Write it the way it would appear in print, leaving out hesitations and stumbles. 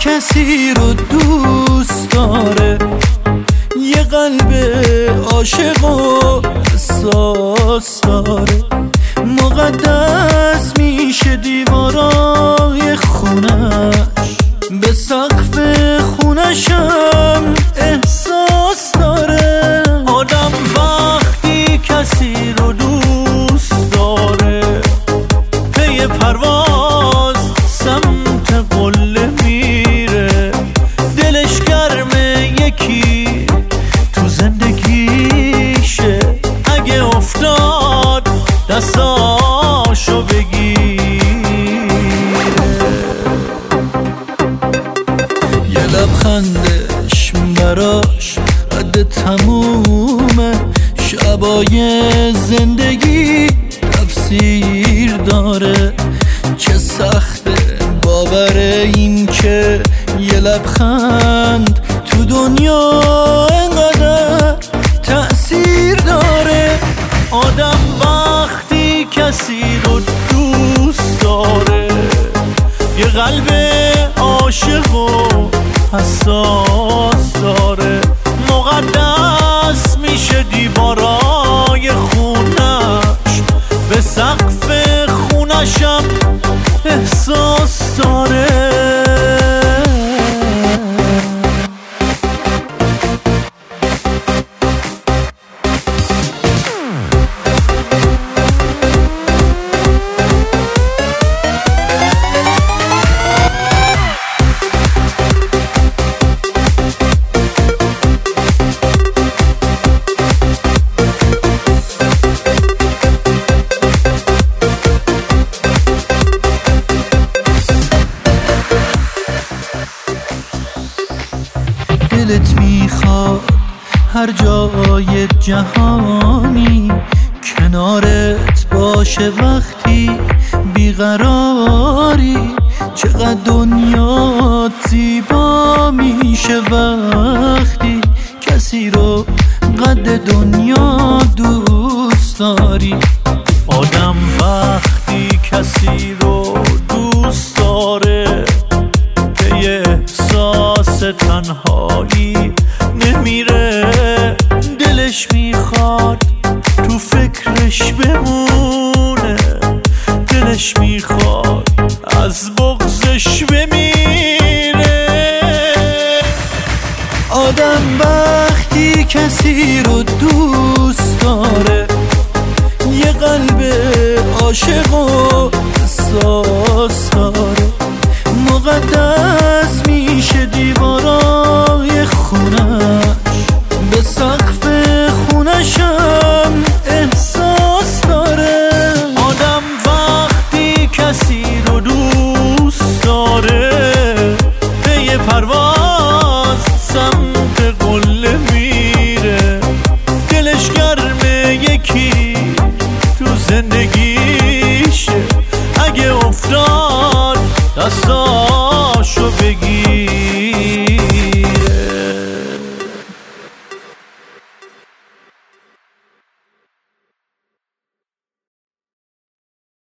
کسی رو دوست داره، یه قلب عاشق و حساس داره، مقدس میشه دیوارای خونش، به سقف خونشم احساس داره. آدم وقتی کسی رو دوست داره، پی پرواز سمت قله میره، دلش گرمه یکی تو زندگیشه، اگه افتاد دستاشو بگیره. یه لبخندش براش رد تمومه، شبای زندگی تفسیر داره، چه سخته باور این که یه لبخند تو دنیا انقدر تأثیر داره. آدم وقتی کسی رو دوست داره، یه قلب عاشق و حساس داره، مقدس میشه دیوارای خونش، به سقف خونشم احساس داره. دلت میخواد هر جای جهانی کنارت باشه، وقتی بیقراری چقدر دنیا زیبا میشه، وقتی کسی رو قد دنیا دوست داری. آدم وقتی کسی رو دوست داره، به احساس تنهایی نمیره، دلش میخواد تو فکرش بمونه، دلش میخواد از بغضش بمیره. آدم وقتی کسی رو دوست داره، یه قلب عاشق و حساس داره، مقدس میشه دیوارای خونش، به سقف خونشم احساس داره. آدم وقتی کسی رو دوست داره، پی پرواز سمت قله میره، دلش گرمه یکی تو زندگیشه، اگه افتاد دستاشو بگیر.